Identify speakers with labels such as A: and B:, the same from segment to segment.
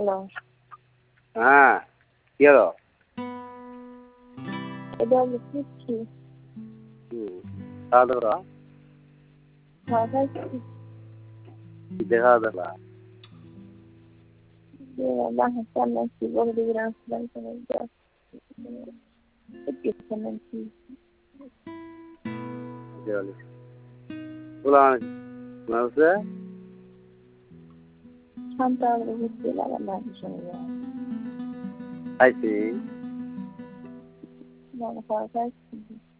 A: Hello.
B: হ্যাঁ, কি হলো?
A: এটা আমি খুঁজছি।
B: খাওয়া দাওয়া
A: খাওয়া খাইছি।
B: দেখা দাওয়া
A: যে বাসার সামনে আসছি, বড় দিকে আসলাম নাকি শান্তা ঘুরতে লাগার না সঙ্গে
B: খাইছি
A: খাওয়া খাইছি।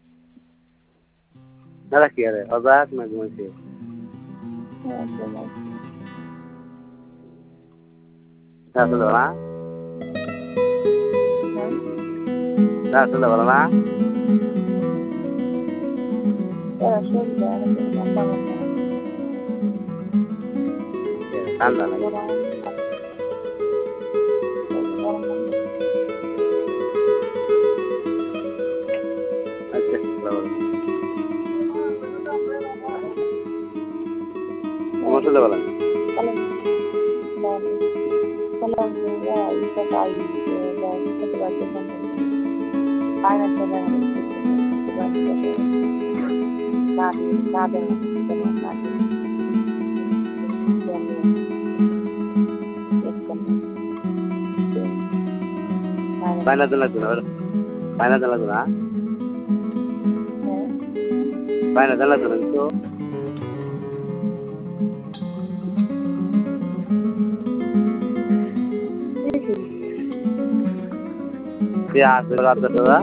B: দাদা কি আরে অজাক না ঘুমাইছে আসলে না আসলে বলো না ঠান্ডা লাগে আচ্ছা মশলা বলা বাইনা তো লাগবে না বাইনা তো লাগবে না বাইনা তো লাগবে না তো দাদা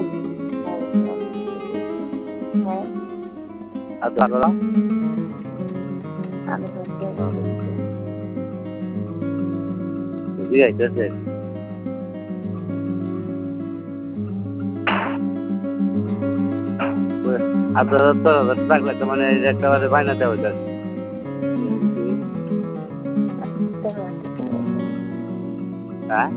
B: দাদা জি আইতেছে আপনারা তো থাকলে তো মানে একটা বাইনা দেওয়া যায় হ্যাঁ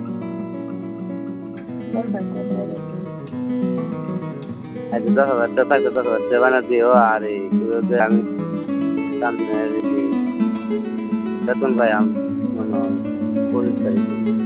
B: আচ্ছা 10,000 থাকলে 10,000 বানা দিও আর এই আমি সামনে বেতন পাই আমি 25 তারিখে